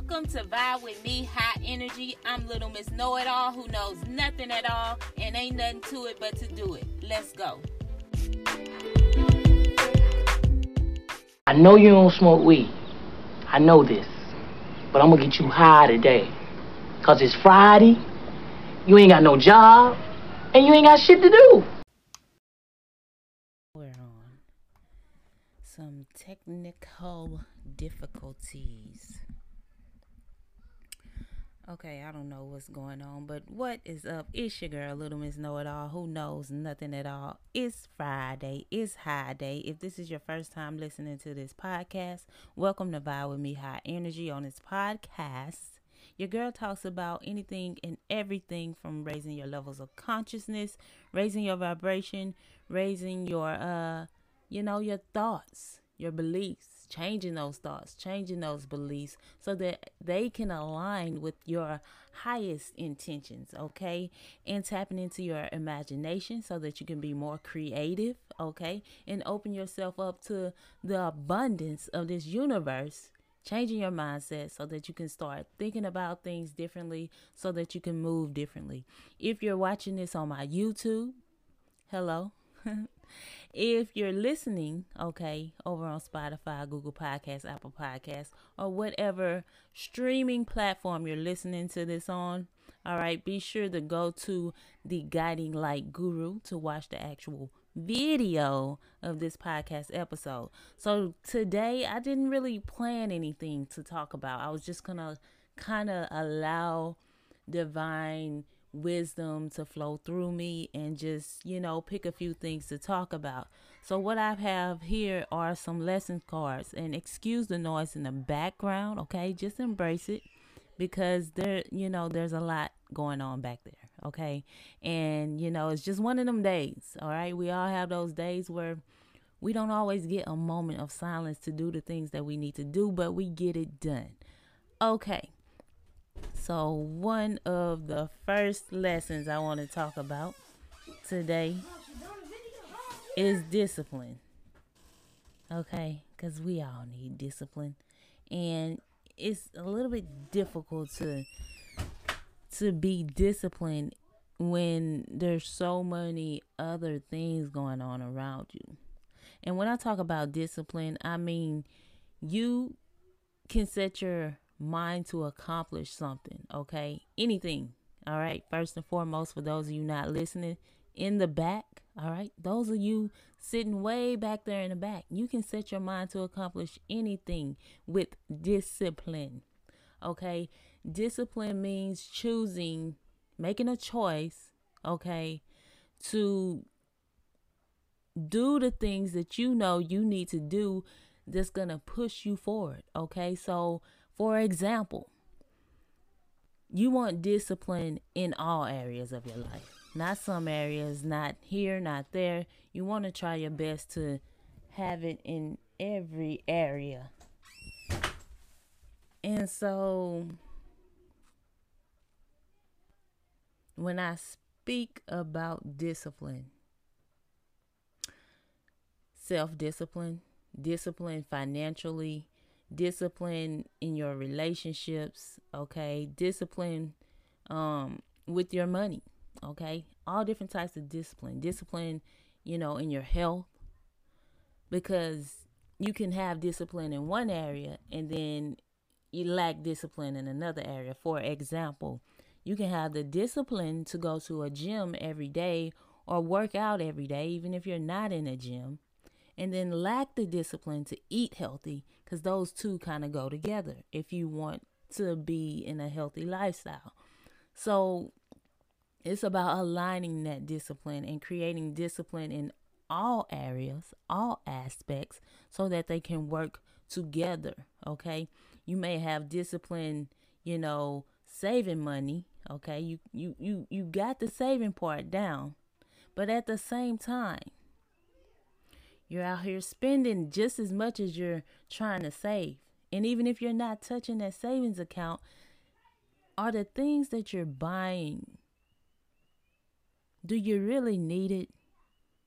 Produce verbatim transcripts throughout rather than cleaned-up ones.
Welcome to Vibe With Me, High Energy. I'm Little Miss Know-It-All who knows nothing at all and ain't nothing to it but to do it. Let's go. I know you don't smoke weed. I know this. But I'm gonna get you high today. Cause it's Friday, you ain't got no job, and you ain't got shit to do. We're on some technical difficulties. Okay, I don't know what's going on, but what is up? It's your girl, Little Miss Know-It-All, who knows nothing at all. It's Friday. It's High Day. If this is your first time listening to this podcast, welcome to Vibe With Me, High Energy. On this podcast, your girl talks about anything and everything from raising your levels of consciousness, raising your vibration, raising your, uh, you know, your thoughts, your beliefs. Changing those thoughts, changing those beliefs so that they can align with your highest intentions, okay? And tapping into your imagination so that you can be more creative, okay? And open yourself up to the abundance of this universe, changing your mindset so that you can start thinking about things differently so that you can move differently. If you're watching this on my YouTube, hello. If you're listening, okay, over on Spotify, Google Podcasts, Apple Podcasts, or whatever streaming platform you're listening to this on, all right, be sure to go to the Guiding Light Guru to watch the actual video of this podcast episode. So today, I didn't really plan anything to talk about. I was just going to kind of allow divine wisdom to flow through me and just, you know, pick a few things to talk about. So what I have here are some lesson cards, and excuse the noise in the background, okay? Just embrace it because there, you know, there's a lot going on back there, okay? And, you know, it's just one of them days, all right? We all have those days where we don't always get a moment of silence to do the things that we need to do, but we get it done. Okay. So one of the first lessons I want to talk about today is discipline. Okay, because we all need discipline. And it's a little bit difficult to to be disciplined when there's so many other things going on around you. And when I talk about discipline, I mean you can set your mind to accomplish something, okay? Anything, all right? First and foremost, for those of you not listening in the back, all right? Those of you sitting way back there in the back, you can set your mind to accomplish anything with discipline, okay? Discipline means choosing, making a choice, okay, to do the things that you know you need to do that's gonna push you forward, okay? So for example, you want discipline in all areas of your life. Not some areas, not here, not there. You want to try your best to have it in every area. And so when I speak about discipline, self-discipline, discipline financially, discipline in your relationships, okay? Discipline um, with your money, okay? All different types of discipline. Discipline, you know, in your health. Because you can have discipline in one area and then you lack discipline in another area. For example, you can have the discipline to go to a gym every day or work out every day, even if you're not in a gym. And then lack the discipline to eat healthy, because those two kind of go together if you want to be in a healthy lifestyle. So it's about aligning that discipline and creating discipline in all areas, all aspects, so that they can work together, okay? You may have discipline, you know, saving money, okay? You, you, you, you got the saving part down, but at the same time, you're out here spending just as much as you're trying to save. And even if you're not touching that savings account, are the things that you're buying, do you really need it?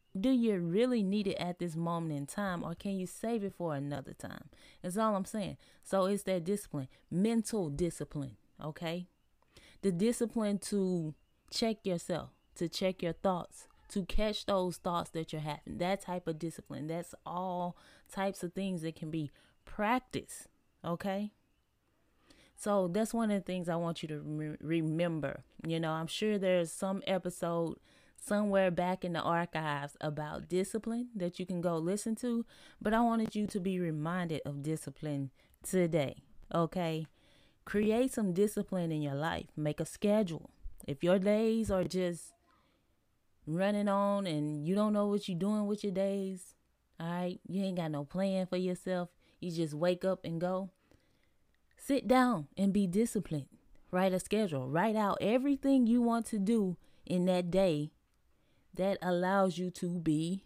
do you really need it at this moment in time, or can you save it for another time? That's all I'm saying. So it's that discipline, mental discipline, okay? The discipline to check yourself, to check your thoughts, to catch those thoughts that you're having. That type of discipline. That's all types of things that can be practiced, okay? So that's one of the things I want you to re- remember. You know, I'm sure there's some episode somewhere back in the archives about discipline that you can go listen to, but I wanted you to be reminded of discipline today, okay? Create some discipline in your life. Make a schedule. If your days are just running on and you don't know what you're doing with your days, all right, you ain't got no plan for yourself, you just wake up and go, sit down and be disciplined. Write a schedule. Write out everything you want to do in that day that allows you to be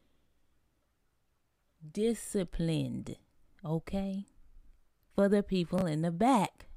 disciplined, okay? For the people in the back,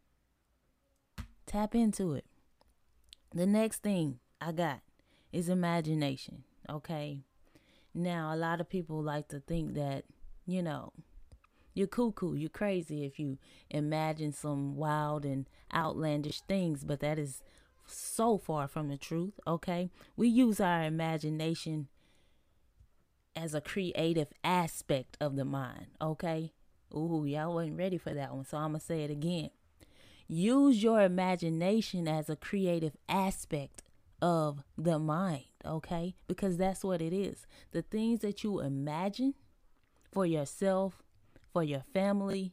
tap into it. The next thing I got is imagination, okay? Now, a lot of people like to think that, you know, you're cuckoo, you're crazy if you imagine some wild and outlandish things, but that is so far from the truth, okay? We use our imagination as a creative aspect of the mind, okay? Ooh, y'all wasn't ready for that one, so I'm going to say it again. Use your imagination as a creative aspect of the mind, okay? Because that's what it is. The things that you imagine for yourself, for your family,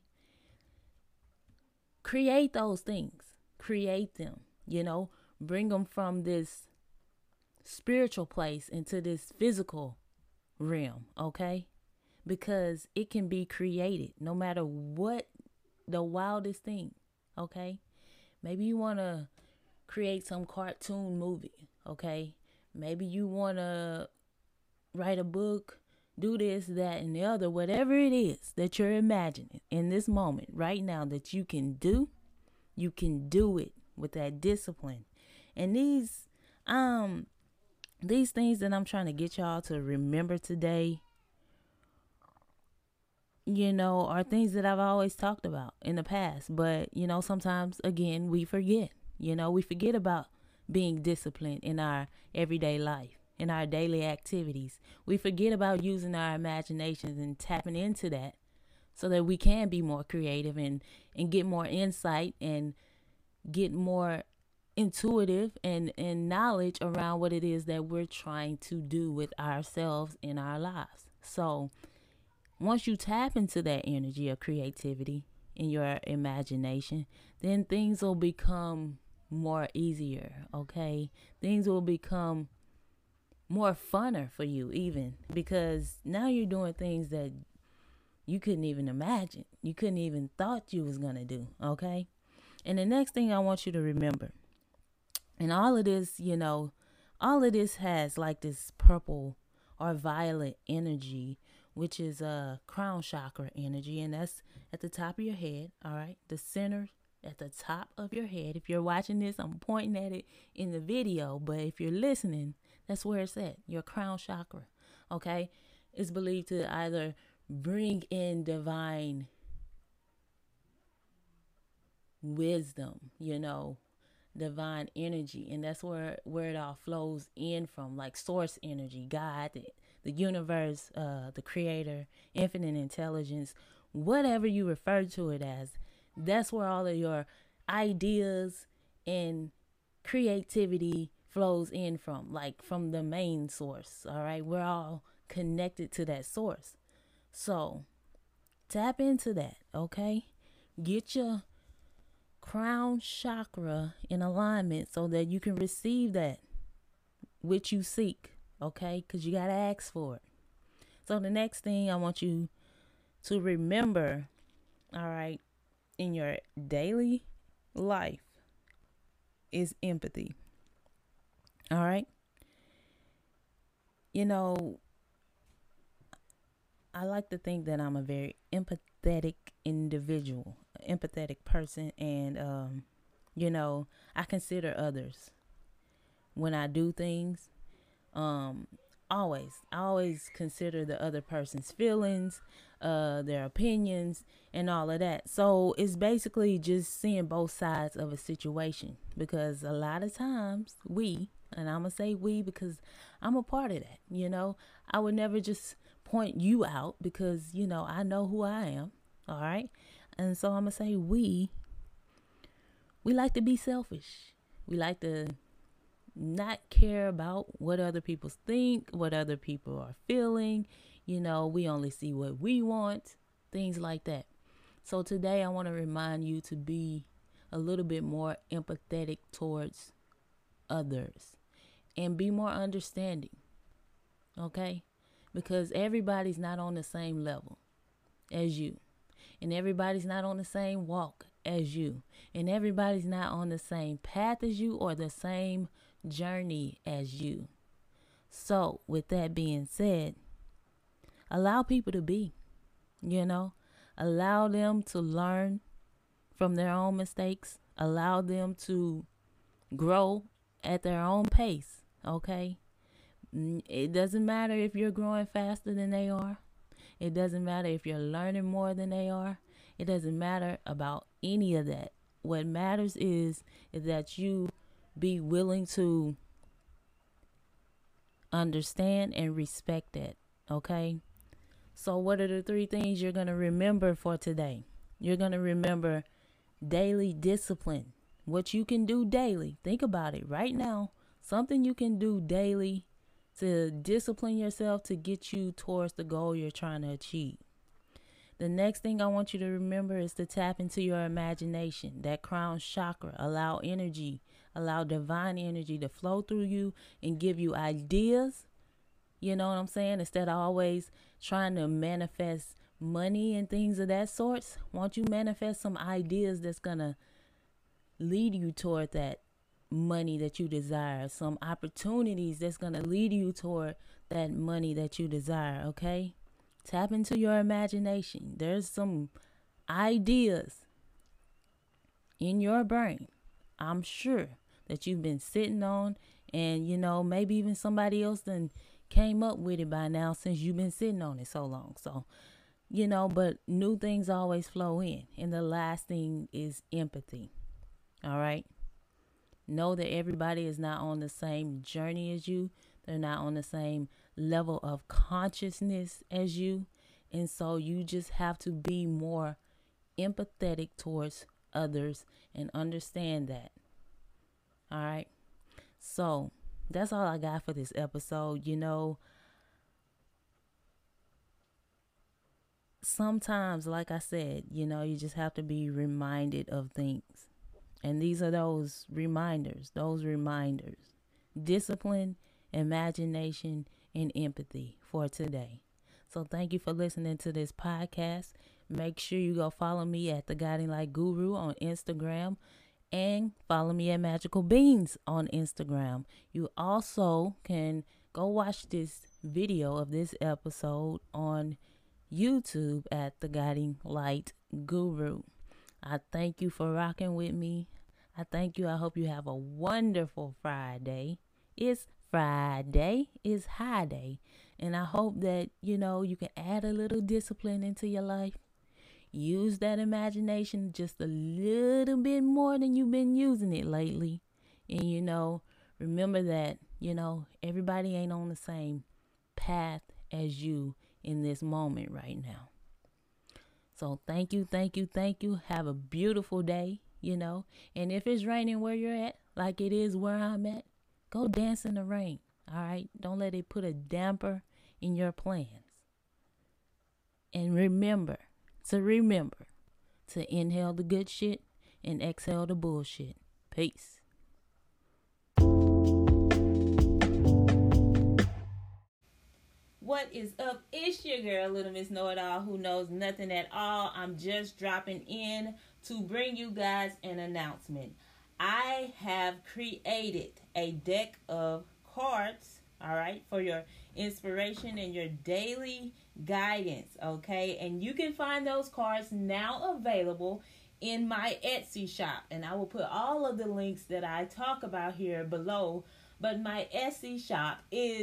create those things. Create them, you know? Bring them from this spiritual place into this physical realm, okay? Because it can be created no matter what the wildest thing, okay? Maybe you want to create some cartoon movie, okay? Maybe you want to write a book, do this, that, and the other. Whatever it is that you're imagining in this moment right now that you can do, you can do it with that discipline. And these um these things that I'm trying to get y'all to remember today, you know, are things that I've always talked about in the past. But, you know, sometimes, again, we forget. You know, we forget about being disciplined in our everyday life, in our daily activities. We forget about using our imaginations and tapping into that so that we can be more creative and, and get more insight and get more intuitive and, and knowledge around what it is that we're trying to do with ourselves in our lives. So once you tap into that energy of creativity in your imagination, then things will become more easier, okay? Things will become more funner for you even, because now you're doing things that you couldn't even imagine. You couldn't even thought you was going to do, okay? And the next thing I want you to remember, and all of this, you know, all of this has like this purple or violet energy, which is a uh, crown chakra energy, and that's at the top of your head, all right? The center at the top of your head. If you're watching this, I'm pointing at it in the video, but if you're listening, that's where it's at, your crown chakra, okay? It's believed to either bring in divine wisdom, you know, divine energy, and that's where where it all flows in from, like source energy, God, the, the universe, uh the creator, infinite intelligence, whatever you refer to it as. That's where all of your ideas and creativity flows in from, like from the main source. All right, we're all connected to that source, so tap into that, okay? Get your crown chakra in alignment so that you can receive that which you seek, okay? Because you got to ask for it. So the next thing I want you to remember, all right, in your daily life is empathy. All right? You know, I like to think that I'm a very empathetic individual, empathetic person, and um you know, I consider others when I do things. um Always. I always consider the other person's feelings, uh, their opinions, and all of that. So it's basically just seeing both sides of a situation because a lot of times we, and I'm going to say we because I'm a part of that, you know, I would never just point you out because, you know, I know who I am. All right. And so I'm going to say we, we like to be selfish. We like to not care about what other people think, what other people are feeling. You know, we only see what we want, things like that. So today I want to remind you to be a little bit more empathetic towards others and be more understanding. Okay? Because everybody's not on the same level as you. And everybody's not on the same walk as you. And everybody's not on the same path as you or the same journey as you. So, with that being said, allow people to be, you know, allow them to learn from their own mistakes, allow them to grow at their own pace, okay? It doesn't matter if you're growing faster than they are. It doesn't matter if you're learning more than they are. It doesn't matter about any of that. What matters is, is that you be willing to understand and respect that, okay? So what are the three things you're going to remember for today? You're going to remember daily discipline, what you can do daily. Think about it right now. Something you can do daily to discipline yourself to get you towards the goal you're trying to achieve. The next thing I want you to remember is to tap into your imagination, that crown chakra. Allow energy, allow divine energy to flow through you and give you ideas. You know what I'm saying? Instead of always trying to manifest money and things of that sort, won't you manifest some ideas that's going to lead you toward that money that you desire, some opportunities that's going to lead you toward that money that you desire, okay? Tap into your imagination. There's some ideas in your brain, I'm sure, that you've been sitting on, and, you know, maybe even somebody else done came up with it by now since you've been sitting on it so long. So, you know, but new things always flow in. And the last thing is empathy, all right? Know that everybody is not on the same journey as you. They're not on the same level of consciousness as you. And so you just have to be more empathetic towards others and understand that. All right. So that's all I got for this episode. You know, sometimes, like I said, you know, you just have to be reminded of things. And these are those reminders, those reminders. Discipline, imagination, and empathy for today. So thank you for listening to this podcast. Make sure you go follow me at The Guiding Light Guru on Instagram and follow me at Magical Beans on Instagram. You also can go watch this video of this episode on YouTube at The Guiding Light Guru. I thank you for rocking with me. I thank you. I hope you have a wonderful Friday. It's Friday. It's high day. And I hope that, you know, you can add a little discipline into your life. Use that imagination just a little bit more than you've been using it lately. And, you know, remember that, you know, everybody ain't on the same path as you in this moment right now. So thank you, thank you, thank you. Have a beautiful day, you know. And if it's raining where you're at, like it is where I'm at, go dance in the rain, all right? Don't let it put a damper in your plans. And remember to remember to inhale the good shit and exhale the bullshit. Peace. What is up? It's your girl, Little Miss Know-It-All, who knows nothing at all. I'm just dropping in to bring you guys an announcement. I have created a deck of cards, all right, for your inspiration and your daily guidance, okay? And you can find those cards now available in my Etsy shop. And I will put all of the links that I talk about here below. But my Etsy shop is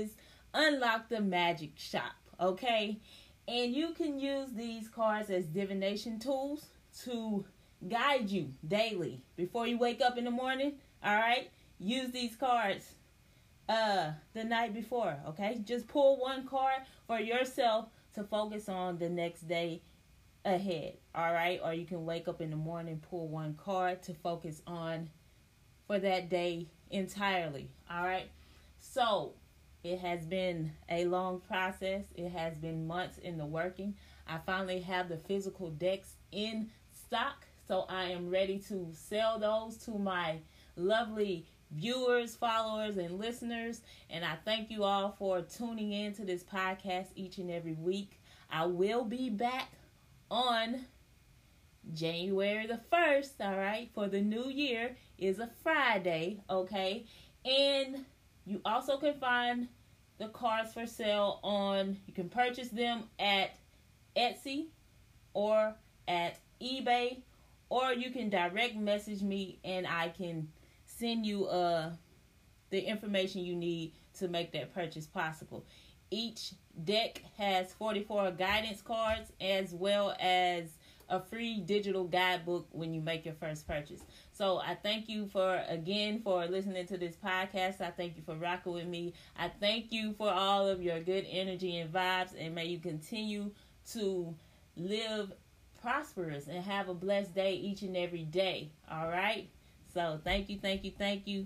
unlock the magic shop, okay? And you can use these cards as divination tools to guide you daily before you wake up in the morning, all right? Use these cards uh the night before, okay? Just pull one card for yourself to focus on the next day ahead, all right? Or you can wake up in the morning, pull one card to focus on for that day entirely, all right? So it has been a long process. It has been months in the working. I finally have the physical decks in stock, so I am ready to sell those to my lovely viewers, followers, and listeners. And I thank you all for tuning in to this podcast each and every week. I will be back on January the first, all right, for the new year. Is a Friday, okay? And you also can find the cards for sale on, you can purchase them at Etsy or at eBay, or you can direct message me and I can send you uh the information you need to make that purchase possible. Each deck has forty-four guidance cards as well as a free digital guidebook when you make your first purchase. So I thank you for, again, for listening to this podcast. I thank you for rocking with me. I thank you for all of your good energy and vibes, and may you continue to live prosperous and have a blessed day each and every day. All right? So thank you, thank you, thank you.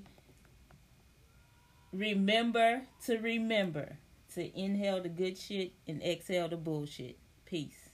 Remember to remember to inhale the good shit and exhale the bullshit. Peace.